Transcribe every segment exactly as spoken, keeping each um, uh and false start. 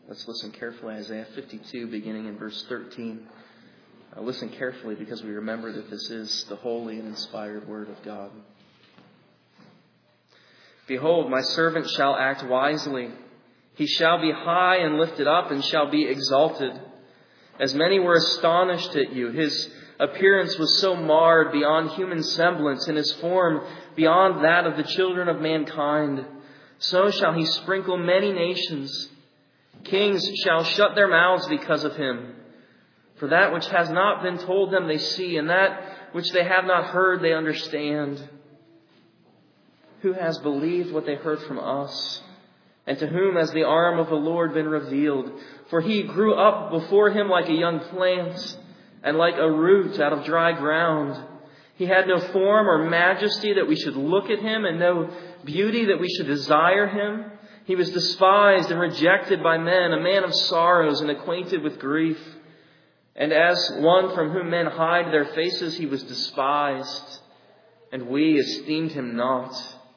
Let's listen carefully. Isaiah fifty-two, beginning in verse thirteen. Uh, listen carefully because we remember that this is the holy and inspired word of God. Behold, my servant shall act wisely. He shall be high and lifted up and shall be exalted. As many were astonished at you, his appearance was so marred beyond human semblance, and his form beyond that of the children of mankind. So shall he sprinkle many nations. Kings shall shut their mouths because of him. For that which has not been told them they see, and that which they have not heard they understand. Who has believed what they heard from us? And to whom has the arm of the Lord been revealed? For he grew up before him like a young plant, and like a root out of dry ground. He had no form or majesty that we should look at him, and no beauty that we should desire him. He was despised and rejected by men, a man of sorrows and acquainted with grief. And as one from whom men hide their faces, he was despised, and we esteemed him not.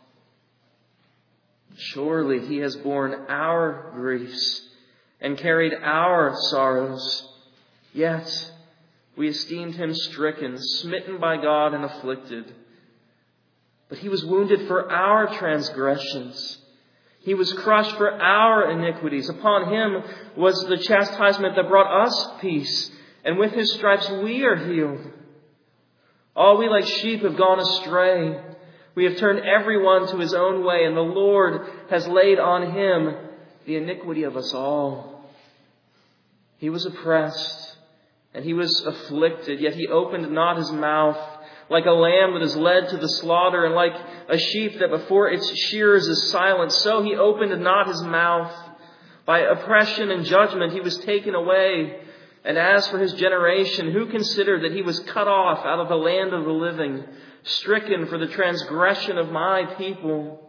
Surely he has borne our griefs and carried our sorrows. Yet we esteemed him stricken, smitten by God, and afflicted. But he was wounded for our transgressions. He was crushed for our iniquities. Upon him was the chastisement that brought us peace, and with his stripes we are healed. All we like sheep have gone astray. We have turned everyone to his own way, and the Lord has laid on him the iniquity of us all. He was oppressed, and he was afflicted, yet he opened not his mouth. Like a lamb that is led to the slaughter, and like a sheep that before its shearers is silent, so he opened not his mouth. By oppression and judgment he was taken away. And as for his generation, who considered that he was cut off out of the land of the living, stricken for the transgression of my people?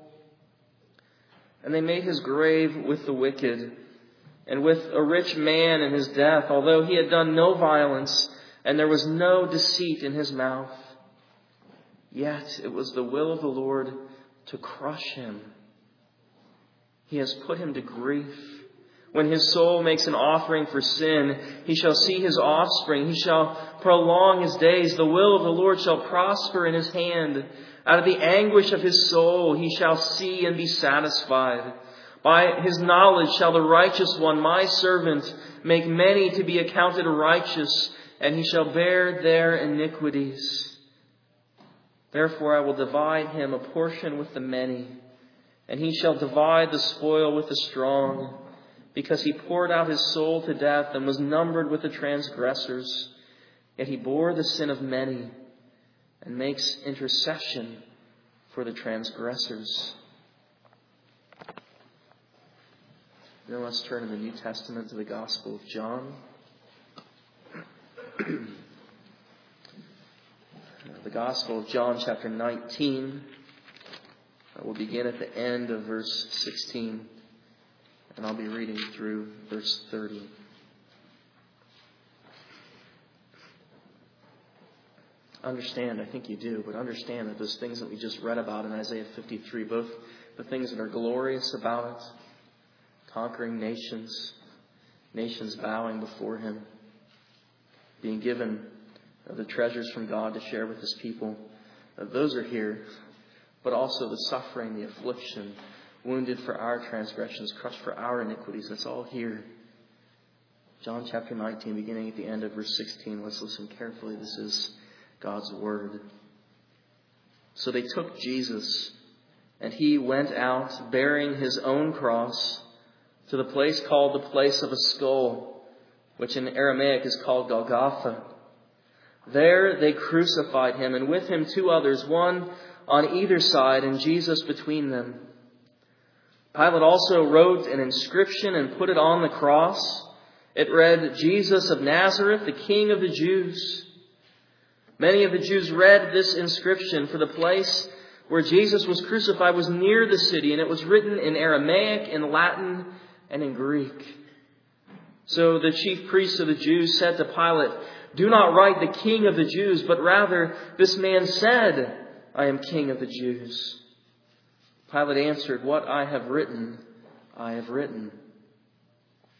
And they made his grave with the wicked, and with a rich man in his death, although he had done no violence, and there was no deceit in his mouth. Yet it was the will of the Lord to crush him. He has put him to grief. When his soul makes an offering for sin, he shall see his offspring. He shall prolong his days. The will of the Lord shall prosper in his hand. Out of the anguish of his soul he shall see and be satisfied. By his knowledge shall the righteous one, my servant, make many to be accounted righteous, and he shall bear their iniquities. Therefore I will divide him a portion with the many, and he shall divide the spoil with the strong, because he poured out his soul to death and was numbered with the transgressors. Yet he bore the sin of many and makes intercession for the transgressors. Now let's turn in the New Testament to the Gospel of John. The Gospel of John, chapter nineteen. We'll begin at the end of verse sixteen, and I'll be reading through verse thirty. Understand, I think you do, but understand that those things that we just read about in Isaiah fifty-three, both the things that are glorious about it, conquering nations, nations bowing before him, being given the treasures from God to share with his people, those are here. But also the suffering, the affliction, wounded for our transgressions, crushed for our iniquities, that's all here. John chapter nineteen, beginning at the end of verse sixteen. Let's listen carefully. This is God's word. So they took Jesus, and he went out bearing his own cross to the place called the place of a skull, which in Aramaic is called Golgotha. There they crucified him, and with him two others, one on either side, and Jesus between them. Pilate also wrote an inscription and put it on the cross. It read, Jesus of Nazareth, the King of the Jews. Many of the Jews read this inscription, for the place where Jesus was crucified was near the city, and it was written in Aramaic, in Latin, and in Greek. So the chief priests of the Jews said to Pilate, do not write the King of the Jews, but rather, this man said, I am King of the Jews. Pilate answered, what I have written, I have written.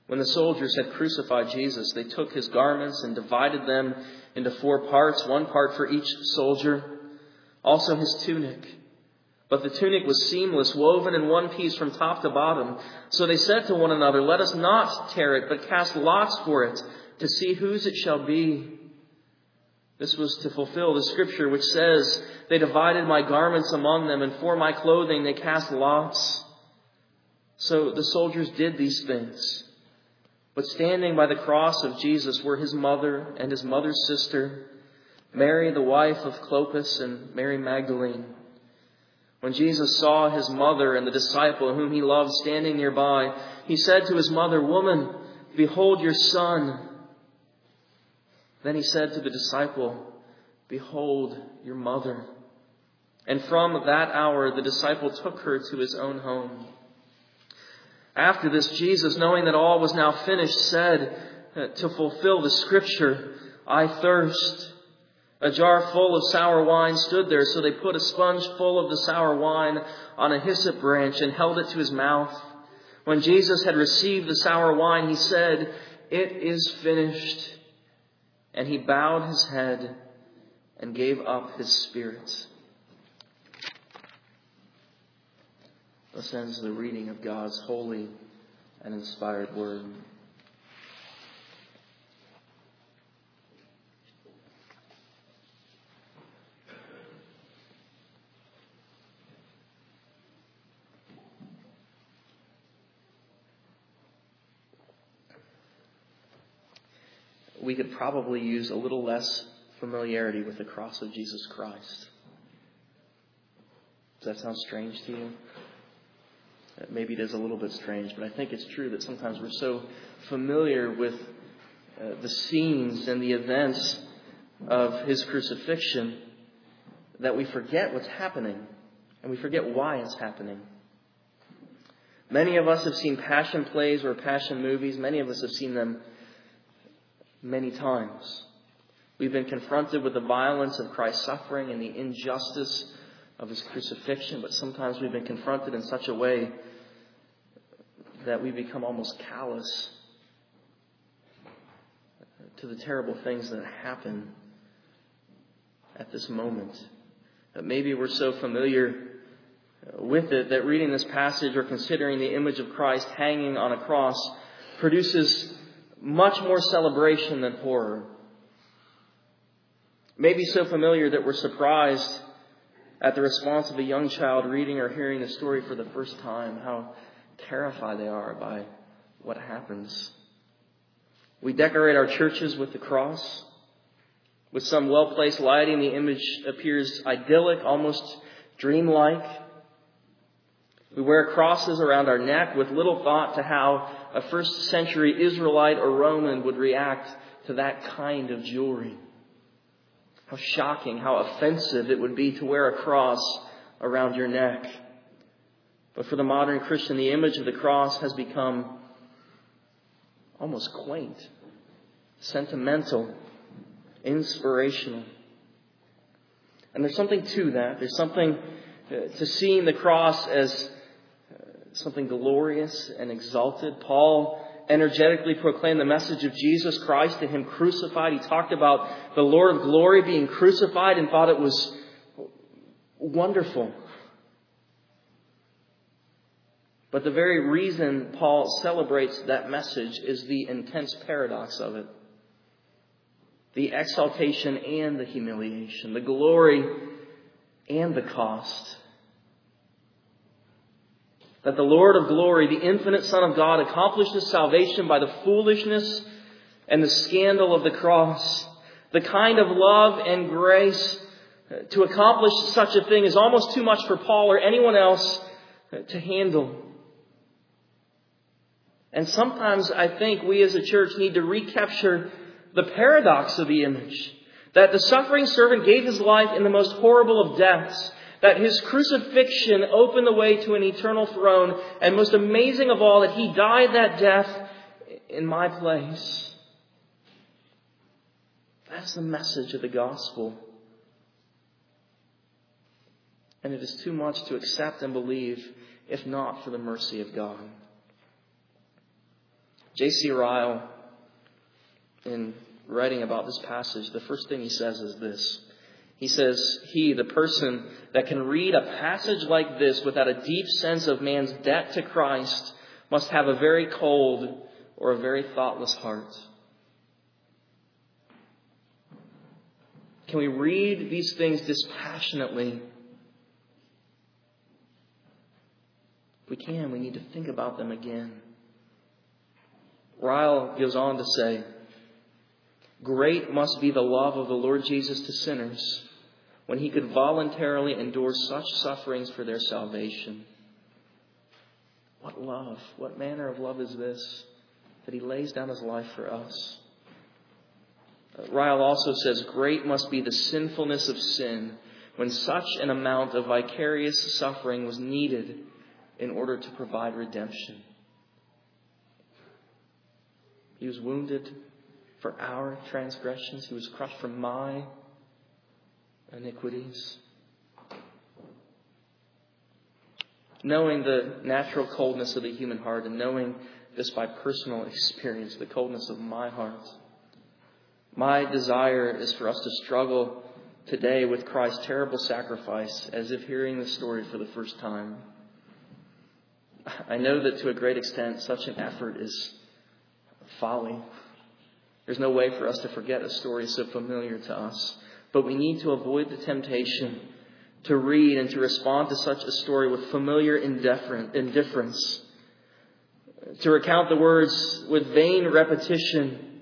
When the soldiers had crucified Jesus, they took his garments and divided them into four parts, one part for each soldier, also his tunic. But the tunic was seamless, woven in one piece from top to bottom. So they said to one another, "Let us not tear it, but cast lots for it, to see whose it shall be." This was to fulfill the scripture which says, "They divided my garments among them, and for my clothing they cast lots." So the soldiers did these things. But standing by the cross of Jesus were his mother and his mother's sister, Mary, the wife of Clopas, and Mary Magdalene. When Jesus saw his mother and the disciple whom he loved standing nearby, he said to his mother, "Woman, behold your son." Then he said to the disciple, "Behold your mother." And from that hour the disciple took her to his own home. After this, Jesus, knowing that all was now finished, said, to fulfill the scripture, "I thirst." A jar full of sour wine stood there, so they put a sponge full of the sour wine on a hyssop branch and held it to his mouth. When Jesus had received the sour wine, he said, "It is finished." And he bowed his head and gave up his spirit. Thus ends the reading of God's holy and inspired word. We could probably use a little less familiarity with the cross of Jesus Christ. Does that sound strange to you? Maybe it is a little bit strange, but I think it's true that sometimes we're so familiar with uh, the scenes and the events of his crucifixion that we forget what's happening and we forget why it's happening. Many of us have seen passion plays or passion movies. Many of us have seen them many times. We've been confronted with the violence of Christ's suffering and the injustice of his crucifixion, but sometimes we've been confronted in such a way that we become almost callous to the terrible things that happen at this moment. Maybe we're so familiar with it that reading this passage or considering the image of Christ hanging on a cross produces much more celebration than horror. Maybe so familiar that we're surprised at the response of a young child reading or hearing the story for the first time, how terrified they are by what happens. We decorate our churches with the cross. With some well-placed lighting, the image appears idyllic, almost dreamlike. We wear crosses around our neck with little thought to how a first century Israelite or Roman would react to that kind of jewelry. How shocking, how offensive it would be to wear a cross around your neck. But for the modern Christian, the image of the cross has become almost quaint, sentimental, inspirational. And there's something to that. There's something to seeing the cross as something glorious and exalted. Paul energetically proclaimed the message of Jesus Christ and him crucified. He talked about the Lord of glory being crucified and thought it was wonderful. But the very reason Paul celebrates that message is the intense paradox of it. The exaltation and the humiliation, the glory and the cost. That the Lord of glory, the infinite Son of God, accomplished his salvation by the foolishness and the scandal of the cross. The kind of love and grace to accomplish such a thing is almost too much for Paul or anyone else to handle. And sometimes I think we as a church need to recapture the paradox of the image. That the suffering servant gave his life in the most horrible of deaths. That his crucifixion opened the way to an eternal throne. And most amazing of all, that he died that death in my place. That's the message of the gospel. And it is too much to accept and believe if not for the mercy of God. J C Ryle, in writing about this passage, the first thing he says is this. He says, he, the person that can read a passage like this without a deep sense of man's debt to Christ must have a very cold or a very thoughtless heart. Can we read these things dispassionately? If we can, we need to think about them again. Ryle goes on to say, great must be the love of the Lord Jesus to sinners when he could voluntarily endure such sufferings for their salvation. What love, what manner of love is this, that he lays down his life for us? Ryle also says, great must be the sinfulness of sin when such an amount of vicarious suffering was needed in order to provide redemption. He was wounded for our transgressions. He was crushed for my iniquities. Knowing the natural coldness of the human heart and knowing this by personal experience, the coldness of my heart, my desire is for us to struggle today with Christ's terrible sacrifice as if hearing the story for the first time. I know that to a great extent such an effort is folly. There's no way for us to forget a story so familiar to us. But we need to avoid the temptation to read and to respond to such a story with familiar indifference. To recount the words with vain repetition.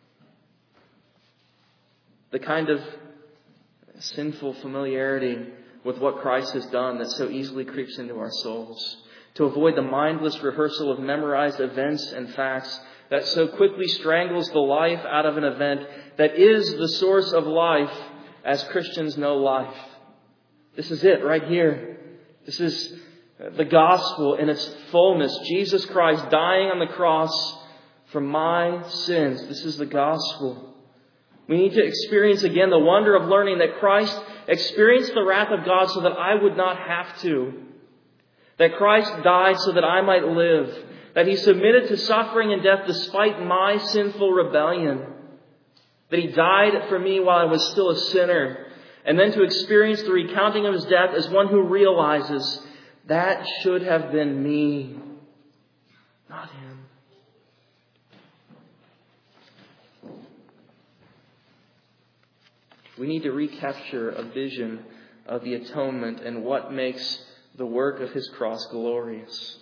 The kind of sinful familiarity with what Christ has done that so easily creeps into our souls. To avoid the mindless rehearsal of memorized events and facts that so quickly strangles the life out of an event that is the source of life as Christians know life. This is it right here. This is the gospel in its fullness. Jesus Christ dying on the cross for my sins. This is the gospel. We need to experience again the wonder of learning that Christ experienced the wrath of God so that I would not have to. That Christ died so that I might live. That he submitted to suffering and death despite my sinful rebellion. That he died for me while I was still a sinner. And then to experience the recounting of his death as one who realizes that should have been me, not him. We need to recapture a vision of the atonement and what makes the work of his cross glorious.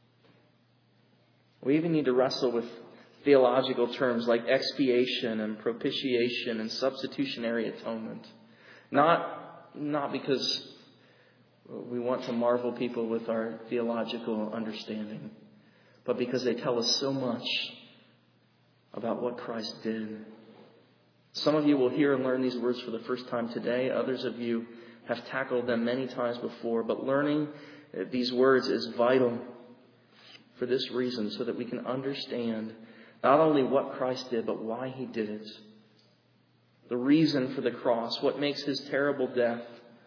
We even need to wrestle with theological terms like expiation and propitiation and substitutionary atonement. Not, not because we want to marvel people with our theological understanding, but because they tell us so much about what Christ did. Some of you will hear and learn these words for the first time today. Others of you have tackled them many times before. But learning these words is vital for this reason, so that we can understand not only what Christ did, but why he did it. The reason for the cross, what makes his terrible death,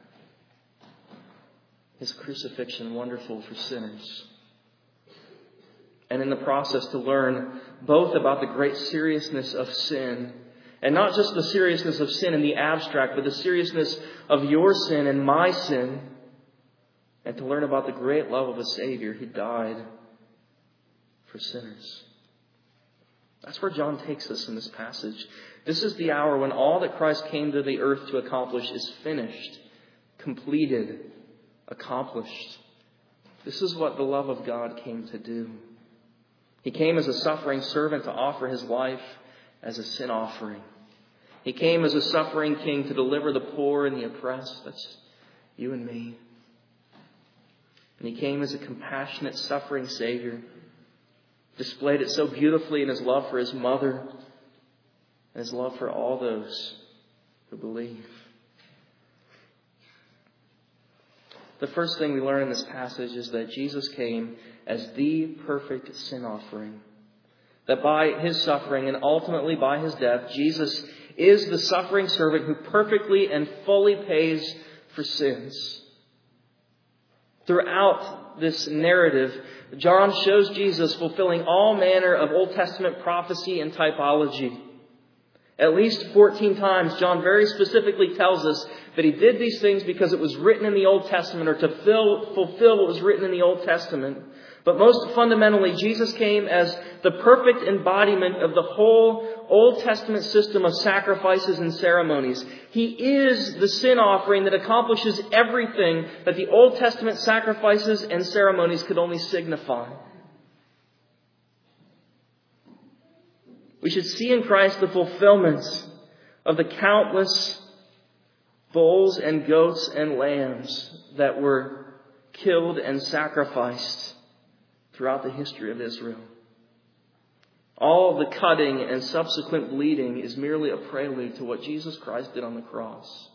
his crucifixion, wonderful for sinners. And in the process to learn both about the great seriousness of sin, and not just the seriousness of sin in the abstract, but the seriousness of your sin and my sin. And to learn about the great love of a Savior who died for sinners. That's where John takes us in this passage. This is the hour when all that Christ came to the earth to accomplish is finished, completed, accomplished. This is what the love of God came to do. He came as a suffering servant to offer his life as a sin offering. He came as a suffering king to deliver the poor and the oppressed. That's you and me. And he came as a compassionate, suffering Savior. Displayed it so beautifully in his love for his mother and his love for all those who believe. The first thing we learn in this passage is that Jesus came as the perfect sin offering. That by his suffering and ultimately by his death, Jesus is the suffering servant who perfectly and fully pays for sins. Throughout this narrative, John shows Jesus fulfilling all manner of Old Testament prophecy and typology. At least fourteen times, John very specifically tells us that he did these things because it was written in the Old Testament, or to fill, fulfill what was written in the Old Testament. But most fundamentally, Jesus came as the perfect embodiment of the whole Old Testament system of sacrifices and ceremonies. He is the sin offering that accomplishes everything that the Old Testament sacrifices and ceremonies could only signify. We should see in Christ the fulfillment of the countless bulls and goats and lambs that were killed and sacrificed throughout the history of Israel. All the cutting and subsequent bleeding is merely a prelude to what Jesus Christ did on the cross.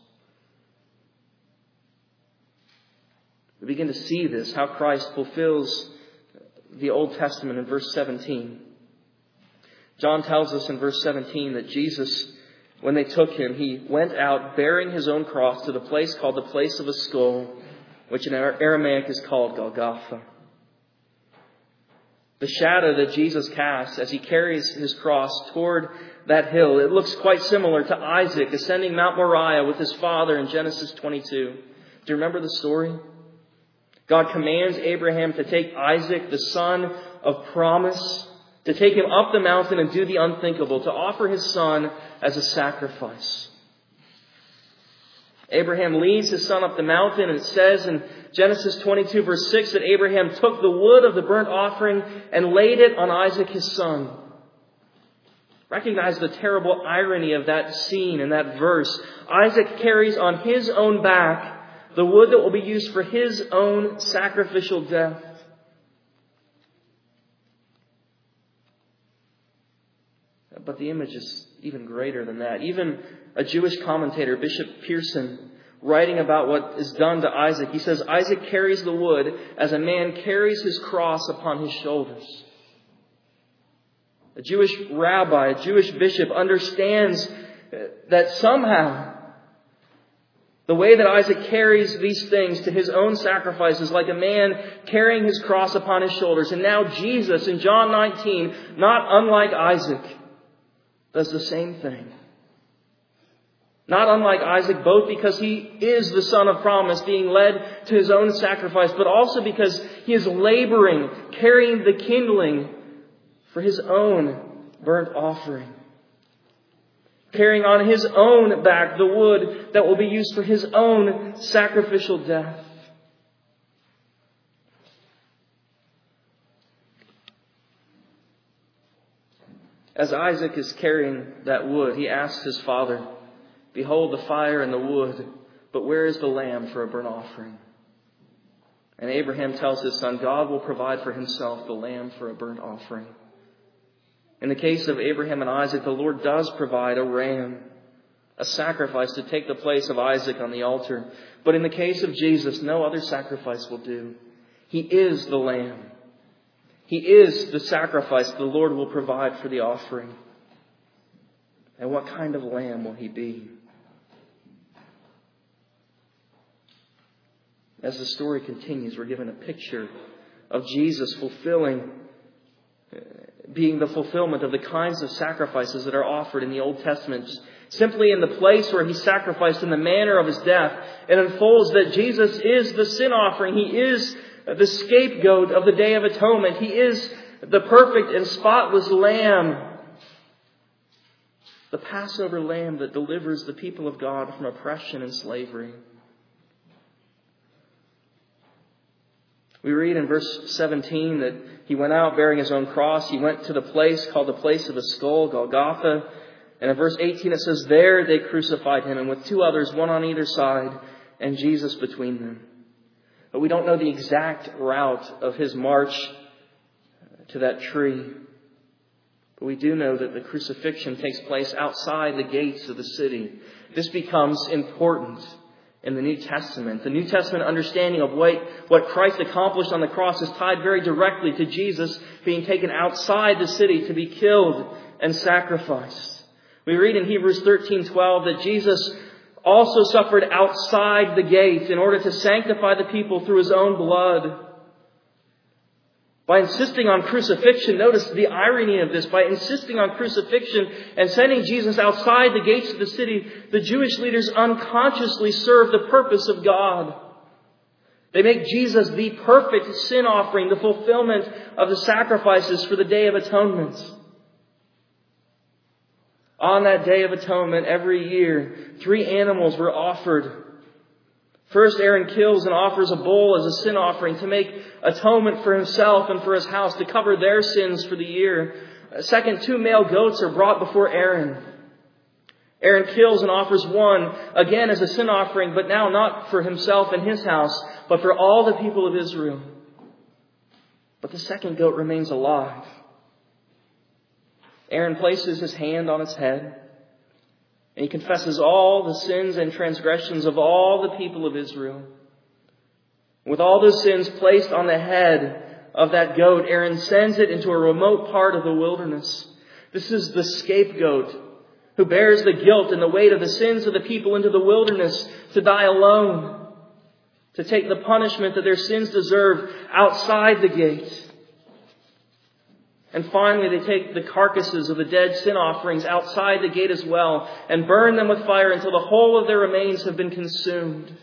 We begin to see this, how Christ fulfills the Old Testament in verse seventeen. John tells us in verse seventeen that Jesus, when they took him, he went out bearing his own cross to the place called the place of a skull, which in Aramaic is called Golgotha. The shadow that Jesus casts as he carries his cross toward that hill, it looks quite similar to Isaac ascending Mount Moriah with his father in Genesis twenty-two. Do you remember the story? God commands Abraham to take Isaac, the son of promise, to take him up the mountain and do the unthinkable, to offer his son as a sacrifice. Abraham leads his son up the mountain, and it says in Genesis twenty-two verse six that Abraham took the wood of the burnt offering and laid it on Isaac his son. Recognize the terrible irony of that scene in that verse. Isaac carries on his own back the wood that will be used for his own sacrificial death. But the image is even greater than that. Even a Jewish commentator, Bishop Pearson, writing about what is done to Isaac, he says, Isaac carries the wood as a man carries his cross upon his shoulders. A Jewish rabbi, a Jewish bishop understands that somehow the way that Isaac carries these things to his own sacrifice is like a man carrying his cross upon his shoulders. And now Jesus in John nineteen, not unlike Isaac, does the same thing. Not unlike Isaac, both because he is the son of promise being led to his own sacrifice, but also because he is laboring, carrying the kindling for his own burnt offering. Carrying on his own back the wood that will be used for his own sacrificial death. As Isaac is carrying that wood, he asks his father, behold the fire and the wood, but where is the lamb for a burnt offering? And Abraham tells his son, God will provide for himself the lamb for a burnt offering. In the case of Abraham and Isaac, the Lord does provide a ram, a sacrifice to take the place of Isaac on the altar. But in the case of Jesus, no other sacrifice will do. He is the lamb. He is the sacrifice the Lord will provide for the offering. And what kind of lamb will he be? As the story continues, we're given a picture of Jesus fulfilling, being the fulfillment of the kinds of sacrifices that are offered in the Old Testament. Simply in the place where he sacrificed in the manner of his death, it unfolds that Jesus is the sin offering. He is the scapegoat of the Day of Atonement. He is the perfect and spotless lamb. The Passover lamb that delivers the people of God from oppression and slavery. We read in verse seventeen that he went out bearing his own cross. He went to the place called the place of a skull, Golgotha. And in verse eighteen it says, there they crucified him, and with two others, one on either side, and Jesus between them. But we don't know the exact route of his march to that tree. But we do know that the crucifixion takes place outside the gates of the city. This becomes important in the New Testament. The New Testament understanding of what, what Christ accomplished on the cross is tied very directly to Jesus being taken outside the city to be killed and sacrificed. We read in Hebrews thirteen twelve that Jesus also suffered outside the gate in order to sanctify the people through his own blood. By insisting on crucifixion, notice the irony of this, by insisting on crucifixion and sending Jesus outside the gates of the city, the Jewish leaders unconsciously serve the purpose of God. They make Jesus the perfect sin offering, the fulfillment of the sacrifices for the Day of Atonement. On that Day of Atonement, every year, three animals were offered. First, Aaron kills and offers a bull as a sin offering to make atonement for himself and for his house, to cover their sins for the year. Second, two male goats are brought before Aaron. Aaron kills and offers one, again as a sin offering, but now not for himself and his house, but for all the people of Israel. But the second goat remains alive. Aaron places his hand on its head, and he confesses all the sins and transgressions of all the people of Israel. With all those sins placed on the head of that goat, Aaron sends it into a remote part of the wilderness. This is the scapegoat who bears the guilt and the weight of the sins of the people into the wilderness to die alone, to take the punishment that their sins deserve outside the gate. And finally, they take the carcasses of the dead sin offerings outside the gate as well and burn them with fire until the whole of their remains have been consumed.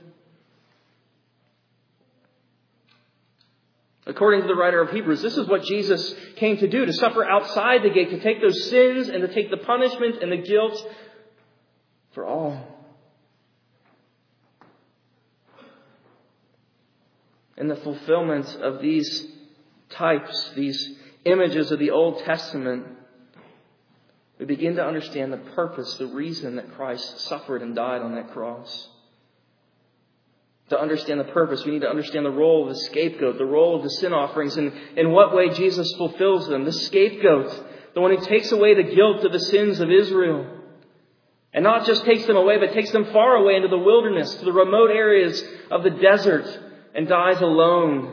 According to the writer of Hebrews, this is what Jesus came to do, to suffer outside the gate, to take those sins and to take the punishment and the guilt for all. In the fulfillment of these types, these images of the Old Testament, we begin to understand the purpose, the reason that Christ suffered and died on that cross. To understand the purpose, we need to understand the role of the scapegoat, the role of the sin offerings, and in what way Jesus fulfills them. The scapegoat, the one who takes away the guilt of the sins of Israel. And not just takes them away, but takes them far away into the wilderness, to the remote areas of the desert, and dies alone.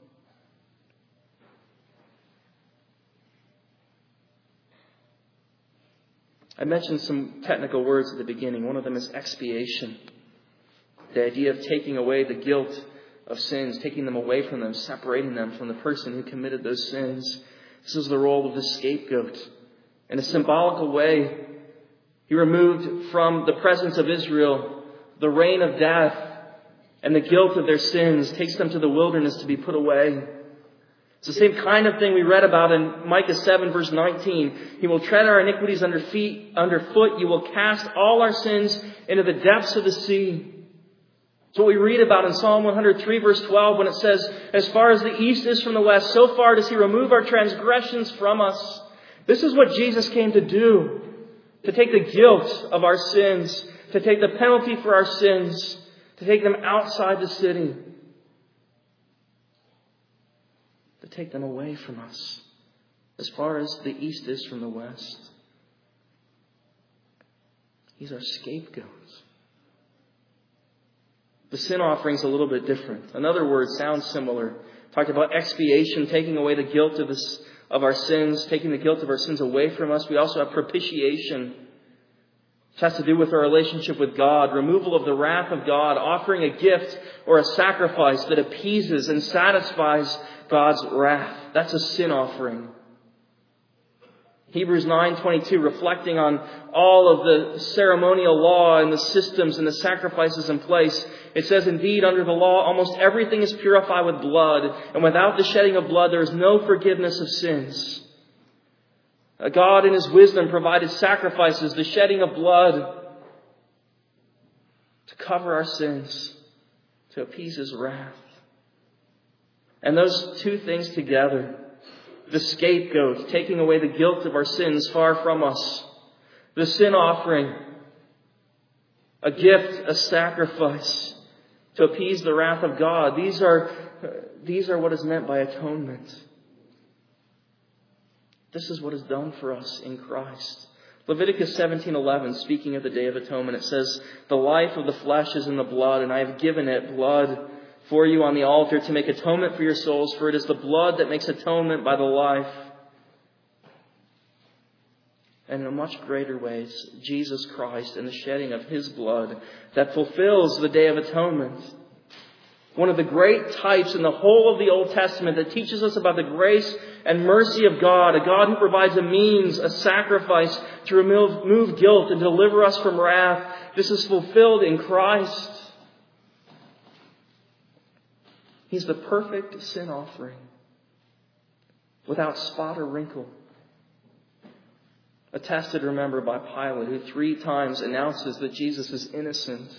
I mentioned some technical words at the beginning. One of them is expiation. The idea of taking away the guilt of sins, taking them away from them, separating them from the person who committed those sins. This is the role of the scapegoat. In a symbolical way, he removed from the presence of Israel the reign of death and the guilt of their sins, takes them to the wilderness to be put away. It's the same kind of thing we read about in Micah seven, verse nineteen. He will tread our iniquities under feet, underfoot. You will cast all our sins into the depths of the sea. It's what we read about in Psalm one hundred three, verse twelve, when it says, as far as the east is from the west, so far does he remove our transgressions from us. This is what Jesus came to do. To take the guilt of our sins, to take the penalty for our sins, to take them outside the city, to take them away from us, as far as the east is from the west. He's our scapegoat. The sin offering is a little bit different. Another word sounds similar. Talked about expiation, taking away the guilt of, this, of our sins, taking the guilt of our sins away from us. We also have propitiation, which has to do with our relationship with God. Removal of the wrath of God, offering a gift or a sacrifice that appeases and satisfies God's wrath. That's a sin offering. Hebrews nine twenty-two, reflecting on all of the ceremonial law and the systems and the sacrifices in place. It says, indeed, under the law, almost everything is purified with blood, and without the shedding of blood, there is no forgiveness of sins. God, in His wisdom, provided sacrifices, the shedding of blood, to cover our sins, to appease His wrath. And those two things together, the scapegoat, taking away the guilt of our sins far from us. The sin offering, a gift, a sacrifice to appease the wrath of God. These are, these are what is meant by atonement. This is what is done for us in Christ. Leviticus seventeen eleven, speaking of the Day of Atonement, it says, the life of the flesh is in the blood, and I have given it blood for you on the altar to make atonement for your souls, for it is the blood that makes atonement by the life. and in a much greater ways, Jesus Christ and the shedding of His blood that fulfills the Day of Atonement. One of the great types in the whole of the Old Testament that teaches us about the grace and mercy of God, a God who provides a means, a sacrifice to remove, remove guilt and deliver us from wrath. This is fulfilled in Christ. He's the perfect sin offering, without spot or wrinkle. Attested, remember, by Pilate, who three times announces that Jesus is innocent.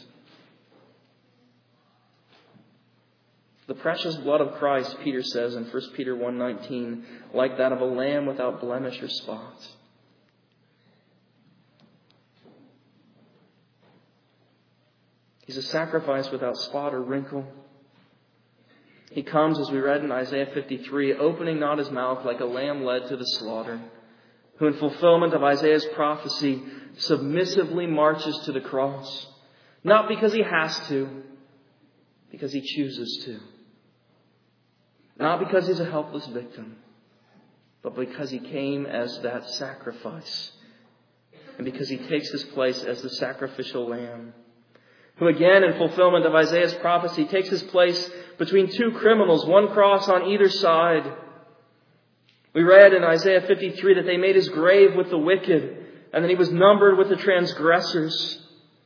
The precious blood of Christ, Peter says in First Peter one nineteen, like that of a lamb without blemish or spot. He's a sacrifice without spot or wrinkle. He comes, as we read in Isaiah fifty-three, opening not His mouth like a lamb led to the slaughter, who in fulfillment of Isaiah's prophecy submissively marches to the cross. Not because He has to, because He chooses to. Not because He's a helpless victim, but because He came as that sacrifice. And because He takes His place as the sacrificial lamb. Who again, in fulfillment of Isaiah's prophecy, takes His place between two criminals, one cross on either side. We read in Isaiah fifty-three that they made His grave with the wicked, and that He was numbered with the transgressors.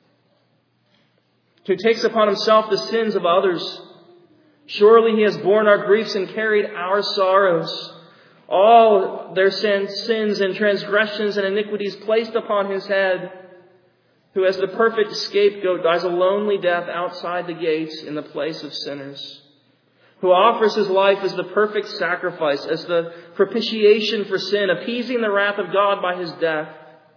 Who takes upon Himself the sins of others. Surely He has borne our griefs and carried our sorrows. All their sins, sins and transgressions and iniquities placed upon His head. Who as the perfect scapegoat dies a lonely death outside the gates in the place of sinners. Who offers His life as the perfect sacrifice, as the propitiation for sin, appeasing the wrath of God by His death.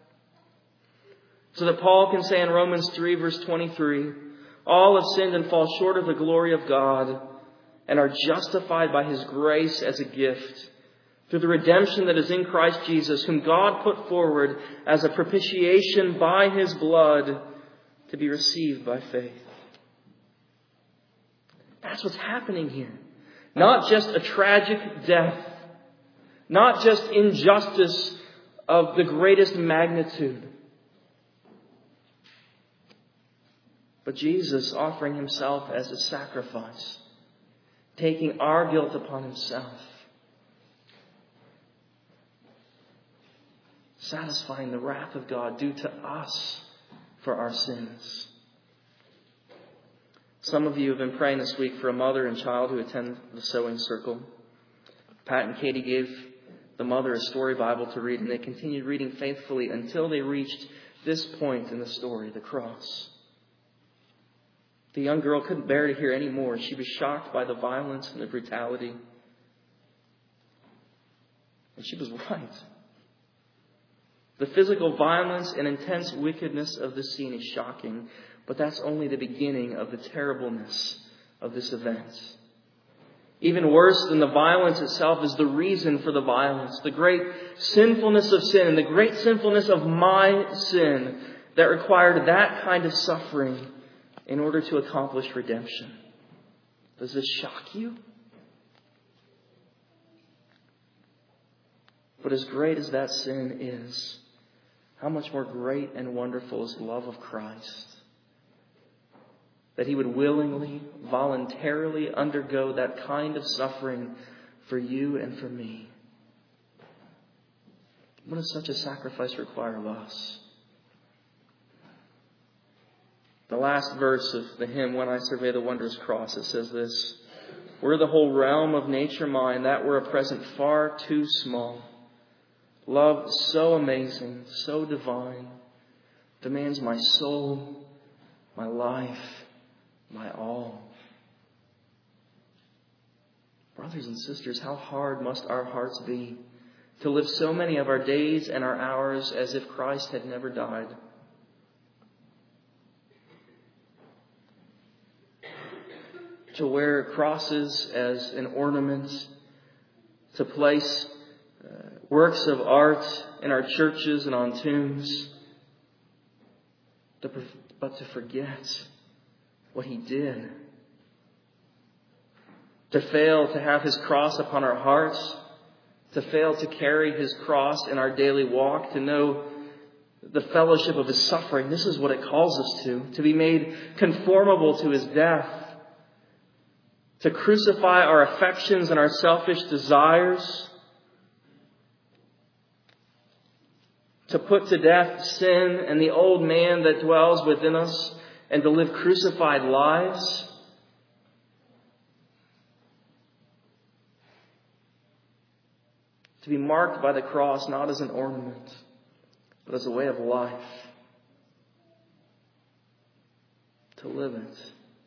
So that Paul can say in Romans three verse twenty-three, all have sinned and fall short of the glory of God, and are justified by His grace as a gift, through the redemption that is in Christ Jesus, whom God put forward as a propitiation by His blood to be received by faith. That's what's happening here. Not just a tragic death. Not just injustice of the greatest magnitude. But Jesus offering Himself as a sacrifice. Taking our guilt upon Himself. Satisfying the wrath of God due to us for our sins. Some of you have been praying this week for a mother and child who attend the sewing circle. Pat and Katie gave the mother a story Bible to read, and they continued reading faithfully until they reached this point in the story, the cross. The young girl couldn't bear to hear any more. She was shocked by the violence and the brutality. And she was right. The physical violence and intense wickedness of this scene is shocking, but that's only the beginning of the terribleness of this event. Even worse than the violence itself is the reason for the violence, the great sinfulness of sin and the great sinfulness of my sin that required that kind of suffering in order to accomplish redemption. Does this shock you? But as great as that sin is, how much more great and wonderful is the love of Christ. That He would willingly, voluntarily undergo that kind of suffering for you and for me. What does such a sacrifice require of us? The last verse of the hymn, When I Survey the Wondrous Cross, it says this: were the whole realm of nature mine, that were a present far too small. Love so amazing, so divine, demands my soul, my life, my all. Brothers and sisters, how hard must our hearts be to live so many of our days and our hours as if Christ had never died. To wear crosses as an ornament, to place uh, works of art in our churches and on tombs, to, but to forget what He did. To fail to have His cross upon our hearts, to fail to carry His cross in our daily walk, to know the fellowship of his suffering. This is what it calls us to, to be made conformable to his death, to crucify our affections and our selfish desires, to put to death sin and the old man that dwells within us, and to live crucified lives. To be marked by the cross not as an ornament, but as a way of life. To live it.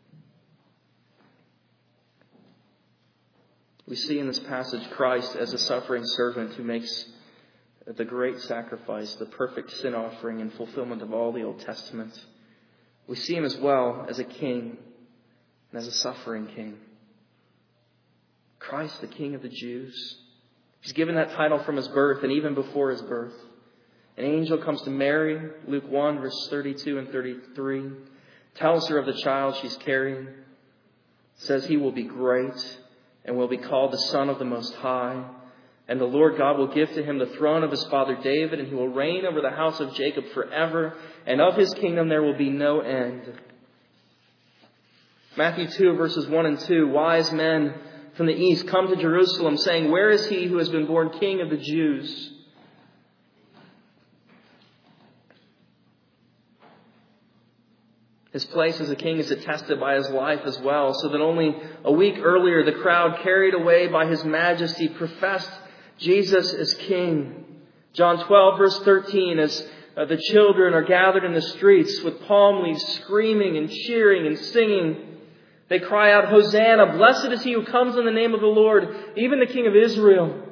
We see in this passage Christ as a suffering servant who makes the great sacrifice, the perfect sin offering in fulfillment of all the Old Testament. We see him as well as a king and as a suffering king. Christ, the King of the Jews. He's given that title from his birth and even before his birth. An angel comes to Mary, Luke one, verse thirty-two and thirty-three, tells her of the child she's carrying, says he will be great and will be called the Son of the Most High. And the Lord God will give to him the throne of his father David, and he will reign over the house of Jacob forever, and of his kingdom there will be no end. Matthew two, verses one and two, wise men from the east come to Jerusalem, saying, "Where is he who has been born King of the Jews?" His place as a king is attested by his life as well, so that only a week earlier the crowd, carried away by his majesty, professed Jesus is king. John twelve, verse thirteen, as uh, the children are gathered in the streets with palm leaves, screaming and cheering and singing, they cry out, "Hosanna, blessed is he who comes in the name of the Lord, even the King of Israel."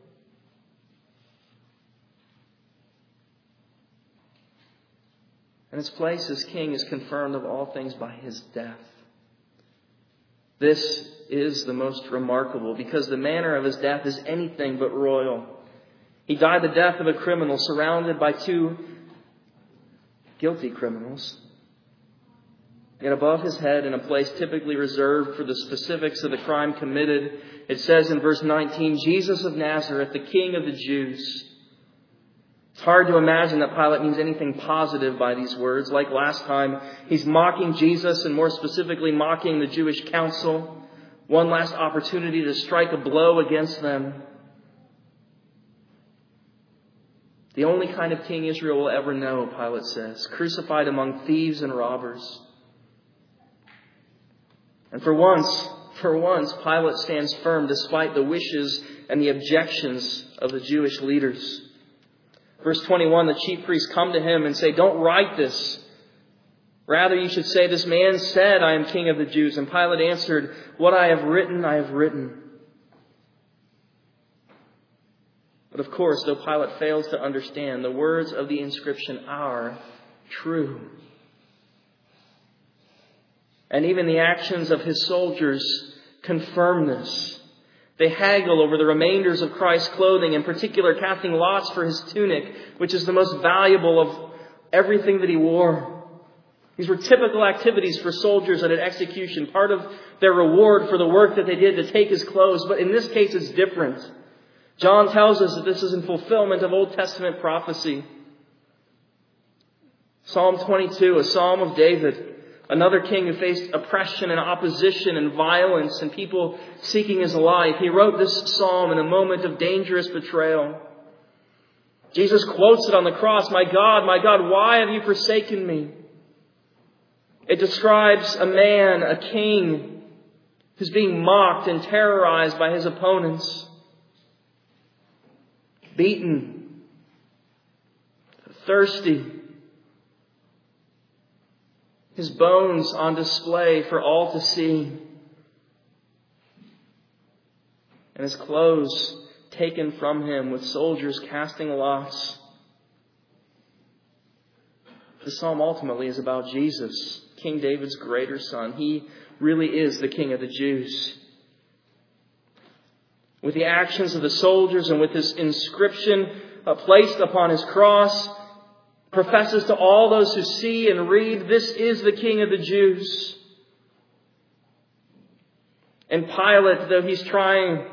And his place as king is confirmed of all things by his death. This is the most remarkable, because the manner of his death is anything but royal. He died the death of a criminal, surrounded by two guilty criminals. Yet above his head, in a place typically reserved for the specifics of the crime committed, it says in verse nineteen, "Jesus of Nazareth, the King of the Jews." It's hard to imagine that Pilate means anything positive by these words. Like last time, he's mocking Jesus, and more specifically mocking the Jewish council. One last opportunity to strike a blow against them. The only kind of king Israel will ever know, Pilate says, crucified among thieves and robbers. And for once, for once, Pilate stands firm despite the wishes and the objections of the Jewish leaders. Verse twenty-one, the chief priests come to him and say, "Don't write this. Rather, you should say, 'This man said, I am King of the Jews.'" And Pilate answered, "What I have written, I have written." But of course, though Pilate fails to understand, the words of the inscription are true. And even the actions of his soldiers confirm this. They haggle over the remainders of Christ's clothing, in particular casting lots for his tunic, which is the most valuable of everything that he wore. These were typical activities for soldiers at an execution, part of their reward for the work that they did to take his clothes. But in this case, it's different. John tells us that this is in fulfillment of Old Testament prophecy. Psalm twenty-two, a psalm of David. Another king who faced oppression and opposition and violence and people seeking his life. He wrote this psalm in a moment of dangerous betrayal. Jesus quotes it on the cross, "My God, my God, why have you forsaken me?" It describes a man, a king, who's being mocked and terrorized by his opponents. Beaten. Thirsty. His bones on display for all to see. And his clothes taken from him with soldiers casting lots. The psalm ultimately is about Jesus, King David's greater son. He really is the King of the Jews. With the actions of the soldiers and with this inscription uh, placed upon his cross, professes to all those who see and read, "This is the King of the Jews." And Pilate, though he's trying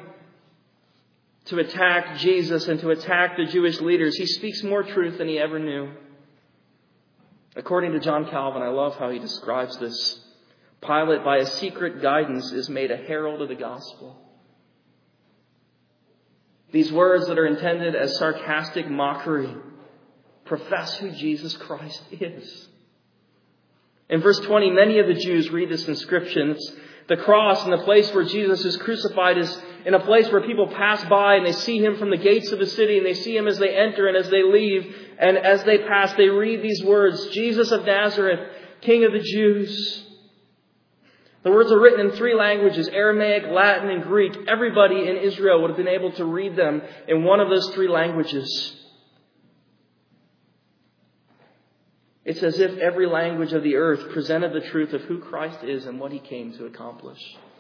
to attack Jesus and to attack the Jewish leaders, he speaks more truth than he ever knew. According to John Calvin, I love how he describes this. Pilate, by a secret guidance, is made a herald of the gospel. These words that are intended as sarcastic mockery profess who Jesus Christ is. In verse twenty, many of the Jews read this inscription. It's the cross and the place where Jesus is crucified is in a place where people pass by and they see him from the gates of the city and they see him as they enter and as they leave. And as they pass, they read these words, Jesus of Nazareth, King of the Jews. The words are written in three languages, Aramaic, Latin, and Greek. Everybody in Israel would have been able to read them in one of those three languages. It's as if every language of the earth presented the truth of who Christ is and what he came to accomplish.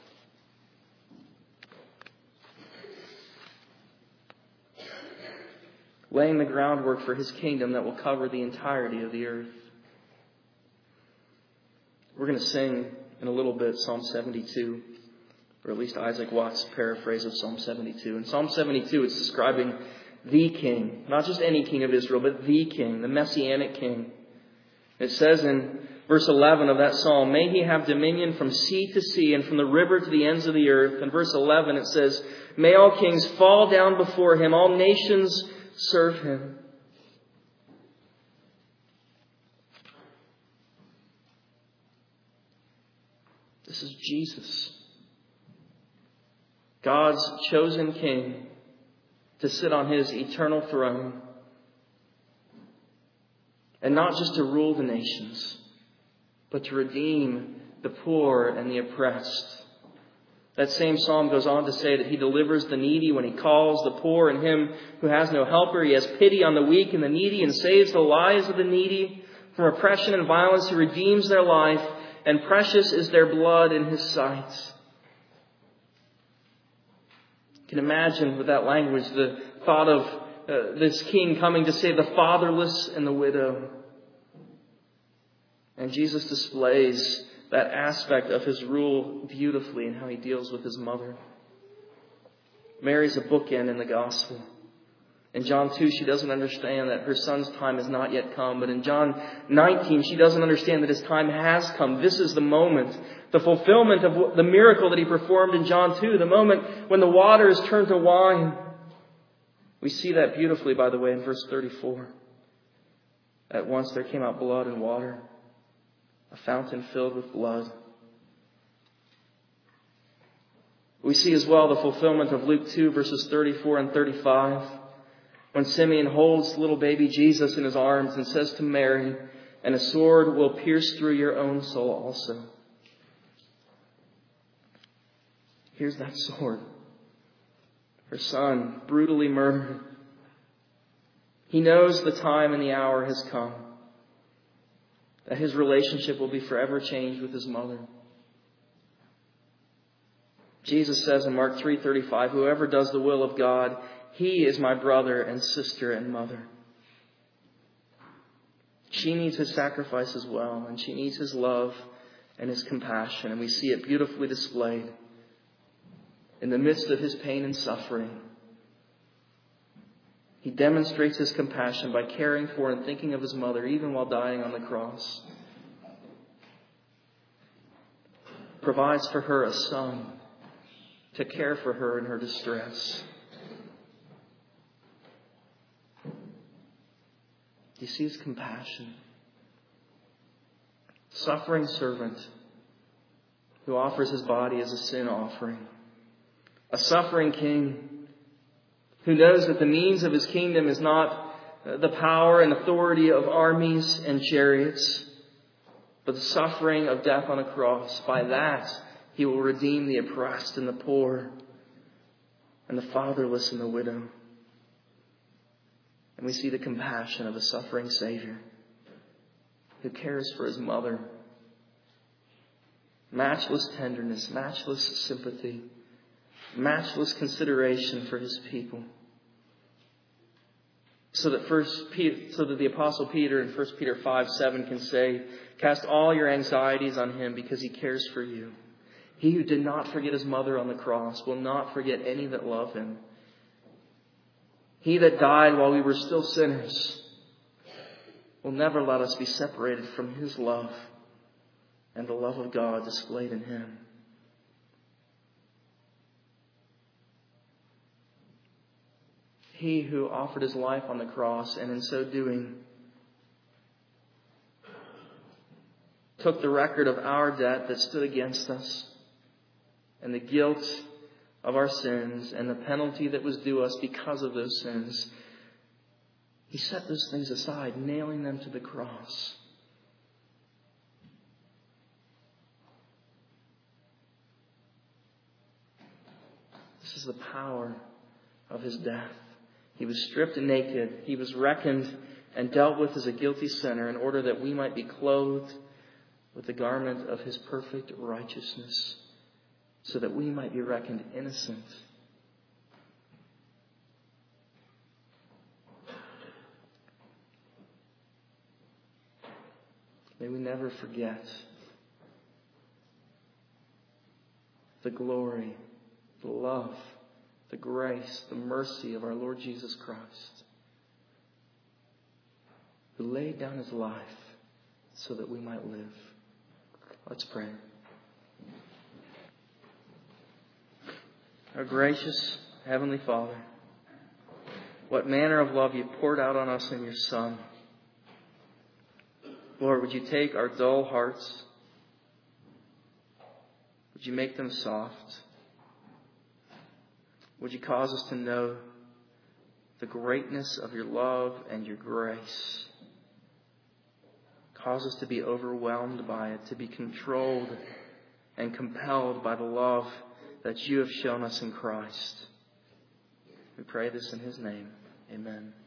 Laying the groundwork for his kingdom that will cover the entirety of the earth. We're going to sing in a little bit Psalm seventy-two, or at least Isaac Watts' paraphrase of Psalm seventy-two. In Psalm seventy-two, it's describing the king, not just any king of Israel, but the king, the messianic king. It says in verse eleven of that psalm, may he have dominion from sea to sea and from the river to the ends of the earth. In verse eleven it says, may all kings fall down before him, all nations serve him. This is Jesus, God's chosen king to sit on his eternal throne. And not just to rule the nations, but to redeem the poor and the oppressed. That same psalm goes on to say that he delivers the needy when he calls, the poor and him who has no helper. He has pity on the weak and the needy and saves the lives of the needy from oppression and violence. He redeems their life, and precious is their blood in his sight. You can imagine with that language the thought of Uh, this king coming to save the fatherless and the widow. And Jesus displays that aspect of his rule beautifully in how he deals with his mother. Mary's a bookend in the gospel. In John two, she doesn't understand that her son's time has not yet come. But in John nineteen, she doesn't understand that his time has come. This is the moment, the fulfillment of the miracle that he performed in John two, the moment when the water is turned to wine. We see that beautifully, by the way, in verse thirty-four. At once there came out blood and water, a fountain filled with blood. We see as well the fulfillment of Luke two, verses thirty-four and thirty-five, when Simeon holds little baby Jesus in his arms and says to Mary, and a sword will pierce through your own soul also. Here's that sword. Her son, brutally murdered. He knows the time and the hour has come, that his relationship will be forever changed with his mother. Jesus says in Mark three thirty-five, whoever does the will of God, he is my brother and sister and mother. She needs his sacrifice as well, and she needs his love and his compassion, and we see it beautifully displayed. In the midst of his pain and suffering, he demonstrates his compassion by caring for and thinking of his mother, even while dying on the cross. Provides for her a son to care for her in her distress. He sees compassion. Suffering servant who offers his body as a sin offering. A suffering king who knows that the means of his kingdom is not the power and authority of armies and chariots, but the suffering of death on a cross. By that, he will redeem the oppressed and the poor and the fatherless and the widow. And we see the compassion of a suffering Savior who cares for his mother. Matchless tenderness, matchless sympathy, matchless consideration for his people. So that first Peter, so that the Apostle Peter in First Peter five seven can say, cast all your anxieties on him because he cares for you. He who did not forget his mother on the cross will not forget any that love him. He that died while we were still sinners will never let us be separated from His love and the love of God displayed in Him. He who offered His life on the cross, and in so doing took the record of our debt that stood against us, and the guilt of our sins, and the penalty that was due us because of those sins. He set those things aside, nailing them to the cross. This is the power of His death. He was stripped naked. He was reckoned and dealt with as a guilty sinner in order that we might be clothed with the garment of His perfect righteousness, so that we might be reckoned innocent. May we never forget the glory, the love, the grace, the mercy of our Lord Jesus Christ, who laid down His life so that we might live. Let's pray. Our gracious Heavenly Father, what manner of love You poured out on us in Your Son. Lord, would You take our dull hearts? Would You make them soft? Would You cause us to know the greatness of Your love and Your grace? Cause us to be overwhelmed by it, to be controlled and compelled by the love that You have shown us in Christ. We pray this in His name. Amen.